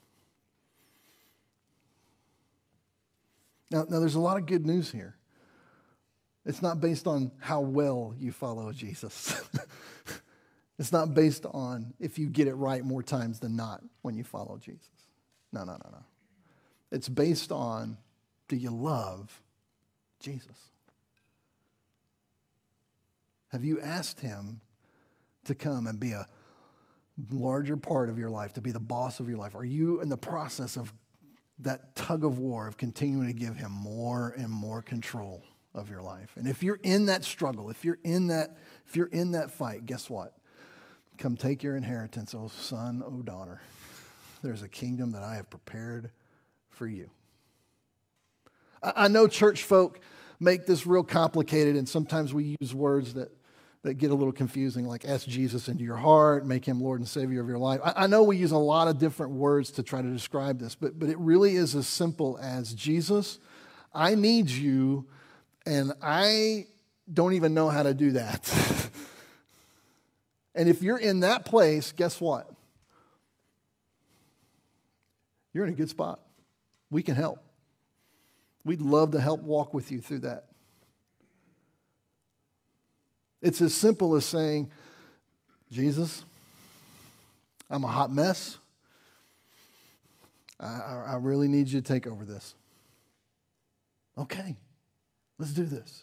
Now, there's a lot of good news here. It's not based on how well you follow Jesus. It's not based on if you get it right more times than not when you follow Jesus. No. It's based on, do you love Jesus? Have you asked him to come and be a larger part of your life, to be the boss of your life? Are you in the process of that tug of war of continuing to give him more and more control of your life? And if you're in that struggle, if you're in that fight, guess what? Come take your inheritance, oh son, oh daughter. There's a kingdom that I have prepared for you. I know church folk make this real complicated, and sometimes we use words that get a little confusing, like ask Jesus into your heart, make him Lord and Savior of your life. I know we use a lot of different words to try to describe this, but it really is as simple as, Jesus, I need you, and I don't even know how to do that. And if you're in that place, guess what? You're in a good spot. We can help. We'd love to help walk with you through that. It's as simple as saying, Jesus, I'm a hot mess. I really need you to take over this. Okay, let's do this.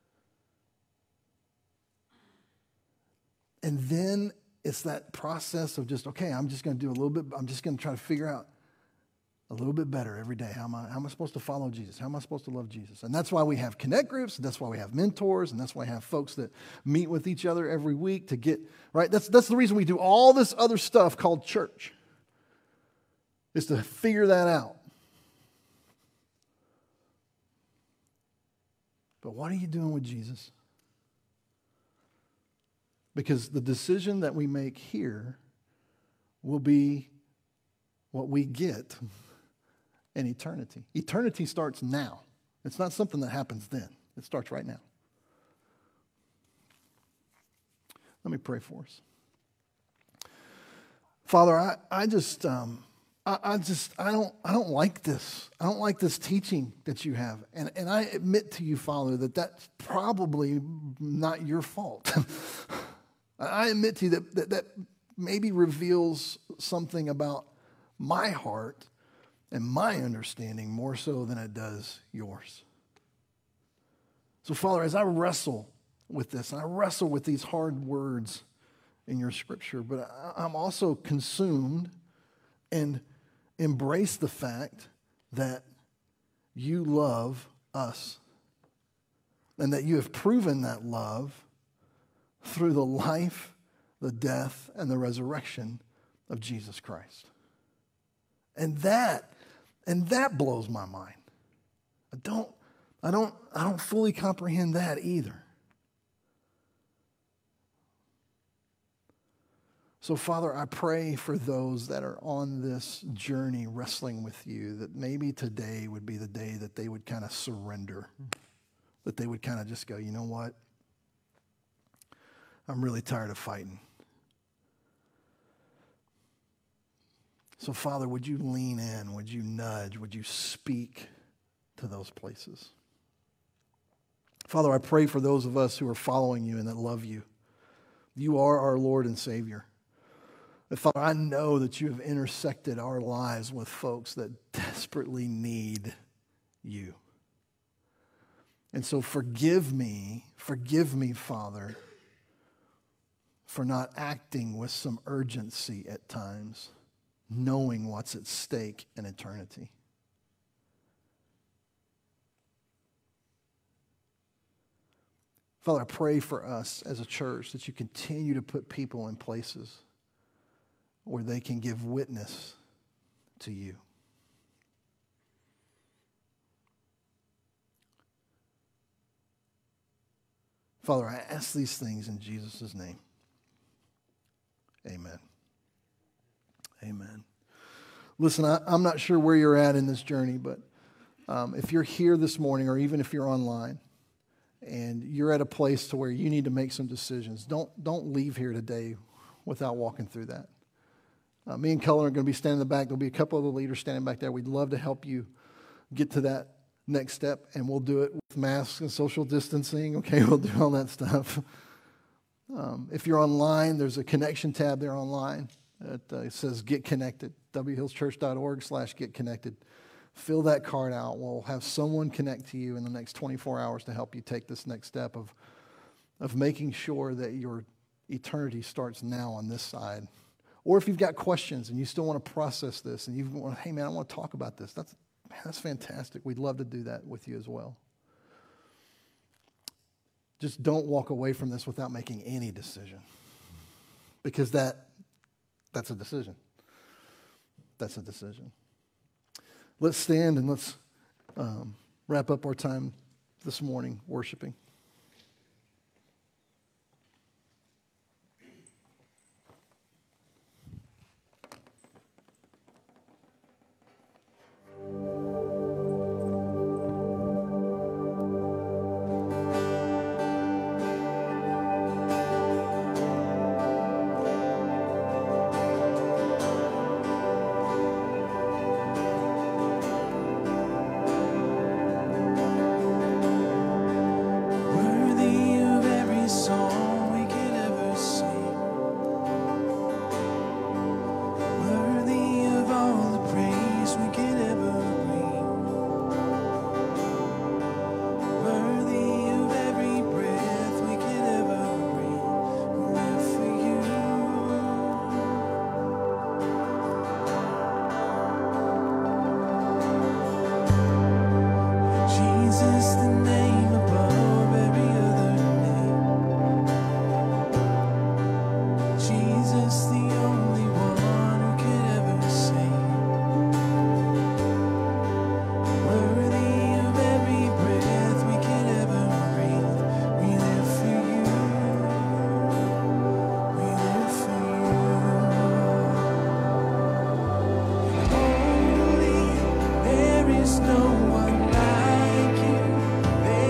And then it's that process of just, okay, I'm just going to do a little bit, I'm just going to try to figure out a little bit better every day. How am I supposed to follow Jesus? How am I supposed to love Jesus? And that's why we have connect groups. And that's why we have mentors. And that's why we have folks that meet with each other every week to get, right? That's the reason we do all this other stuff called church, is to figure that out. But what are you doing with Jesus? Because the decision that we make here will be what we get in eternity. Eternity starts now. It's not something that happens then. It starts right now. Let me pray for us. Father, I don't like this. I don't like this teaching that you have. And I admit to you, Father, that that's probably not your fault. I admit to you that maybe reveals something about my heart and my understanding more so than it does yours. So, Father, as I wrestle with this, and I wrestle with these hard words in your scripture, but I'm also consumed and embrace the fact that you love us and that you have proven that love through the life, the death, and the resurrection of Jesus Christ. And that blows my mind. I don't fully comprehend that either. So, Father, I pray for those that are on this journey wrestling with you, that maybe today would be the day that they would kind of surrender, that they would kind of just go, you know what? I'm really tired of fighting. So, Father, would you lean in? Would you nudge? Would you speak to those places? Father, I pray for those of us who are following you and that love you. You are our Lord and Savior. And Father, I know that you have intersected our lives with folks that desperately need you. And so forgive me, Father, for not acting with some urgency at times, knowing what's at stake in eternity. Father, I pray for us as a church that you continue to put people in places where they can give witness to you. Father, I ask these things in Jesus' name. Amen. Amen. Listen, I'm not sure where you're at in this journey, but if you're here this morning, or even if you're online, and you're at a place to where you need to make some decisions, don't leave here today without walking through that. Me and Cullen are going to be standing in the back. There'll be a couple of the leaders standing back there. We'd love to help you get to that next step, and we'll do it with masks and social distancing. Okay, we'll do all that stuff. If you're online, there's a connection tab there online. It says Get Connected, whillschurch.org/Get Connected. Fill that card out. We'll have someone connect to you in the next 24 hours to help you take this next step of making sure that your eternity starts now on this side. Or if you've got questions and you still want to process this and you want, hey man, I want to talk about this. That's fantastic. We'd love to do that with you as well. Just don't walk away from this without making any decision, because that's a decision. That's a decision. Let's stand and let's wrap up our time this morning worshiping. Worthy of every song we could ever sing, worthy of all the praise we could ever bring, worthy of every breath we could ever breathe. We live for you. Jesus, the name above every other name. Jesus, the only one who could ever save. Worthy of every breath we could ever breathe. We live for you. We live for you. Holy, there is no one like you.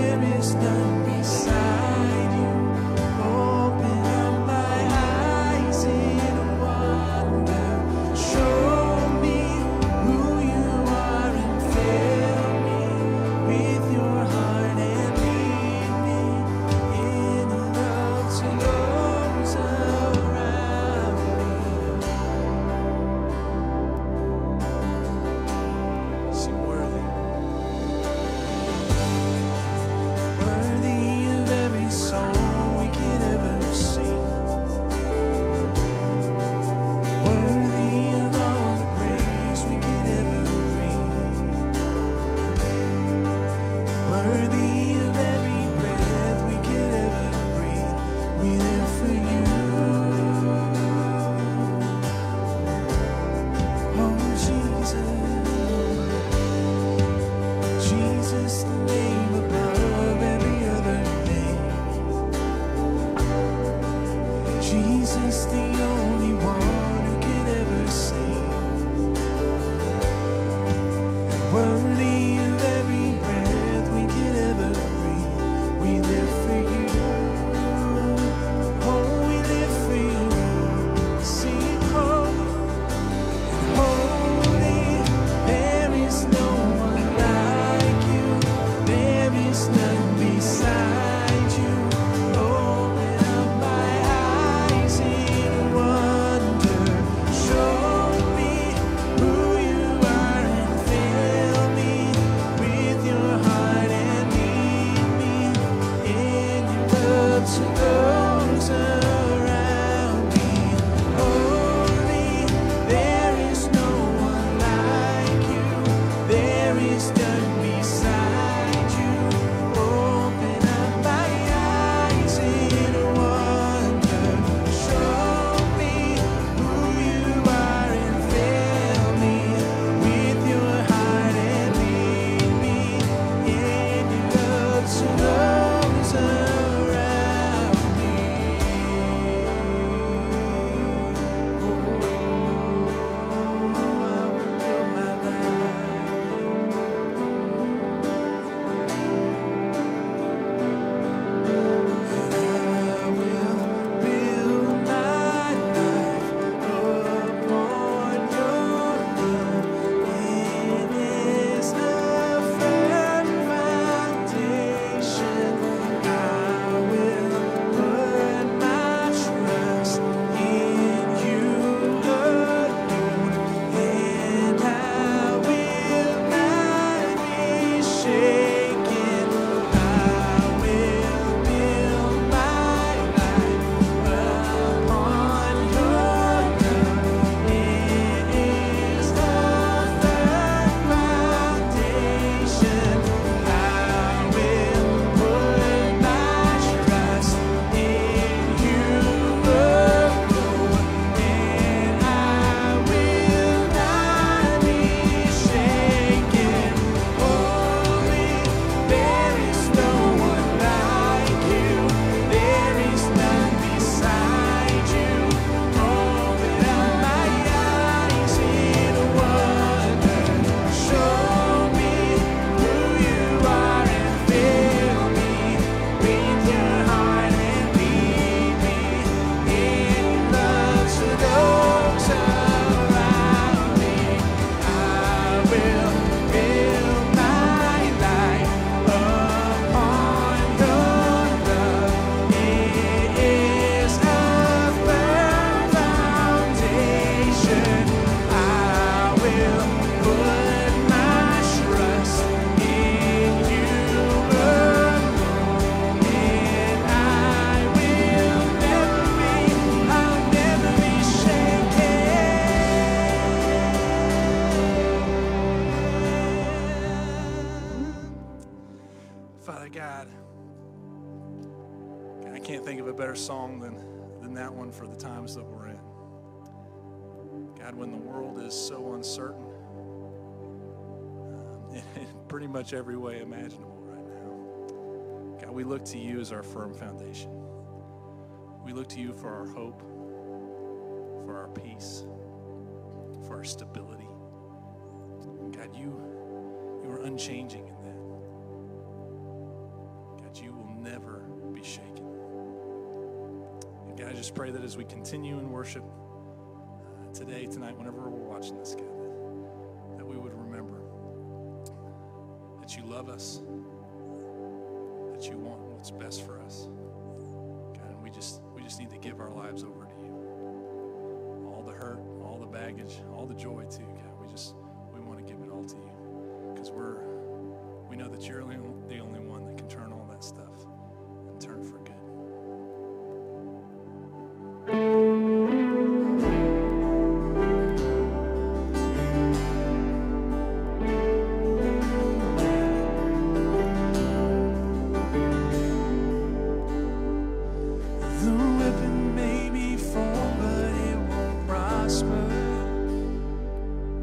God, I can't think of a better song than that one for the times that we're in. God, when the world is so uncertain, in pretty much every way imaginable right now, God, we look to you as our firm foundation. We look to you for our hope, for our peace, for our stability. God, you are unchanging in that. God, you will never be shaken. And God, I just pray that as we continue in worship today, tonight, whenever we're watching this, God, that we would remember that you love us, that you want what's best for us. God, and we just need to give our lives over to you. All the hurt, all the baggage, all the joy too, God. We want to give it all to you. Because we know that you're the only one that can turn all that stuff and turn for good. The weapon may be formed, but it won't prosper.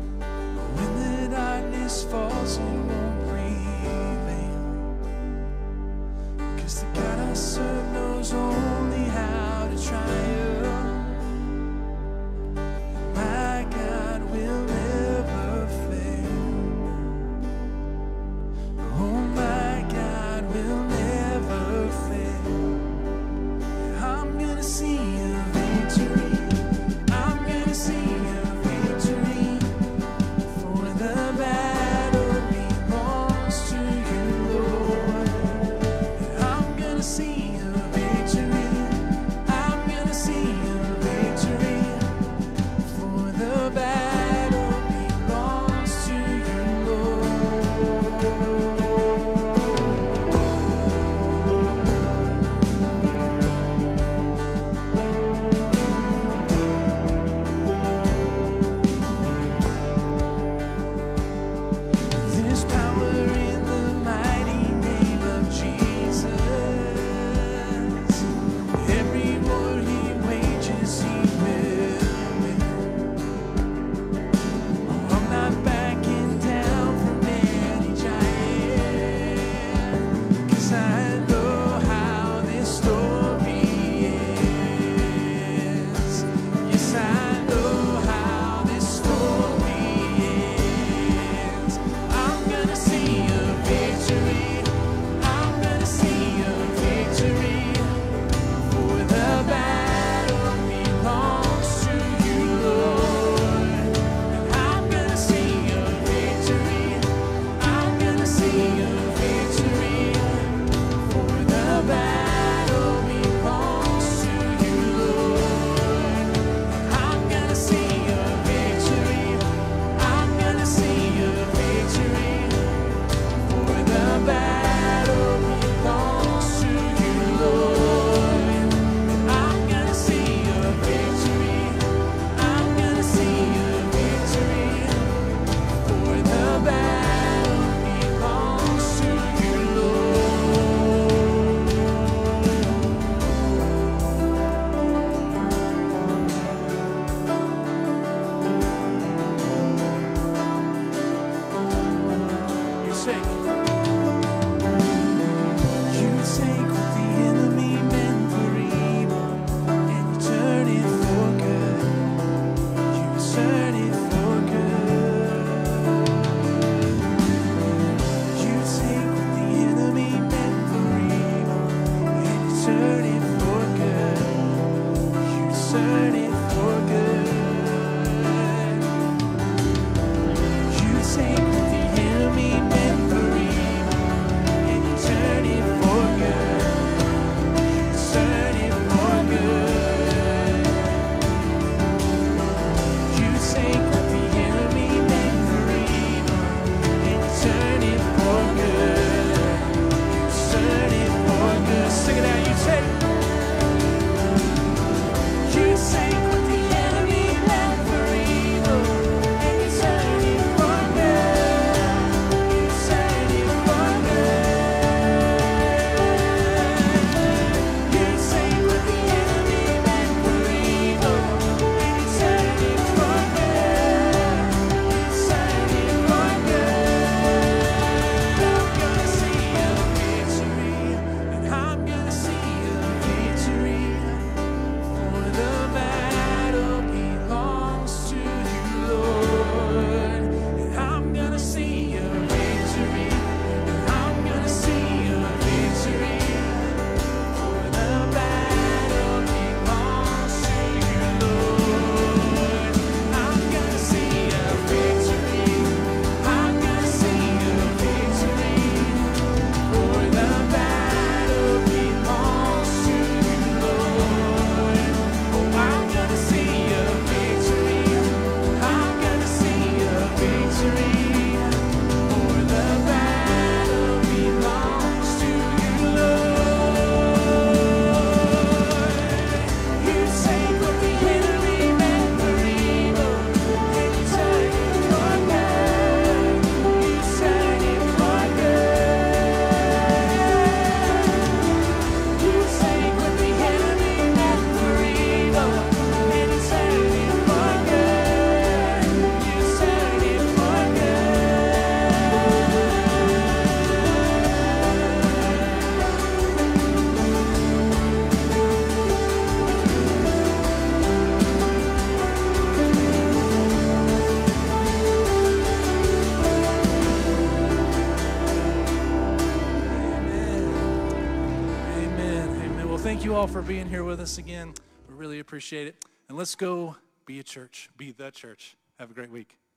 all for being here with us again. We really appreciate it. And let's go be a church, be the church. Have a great week.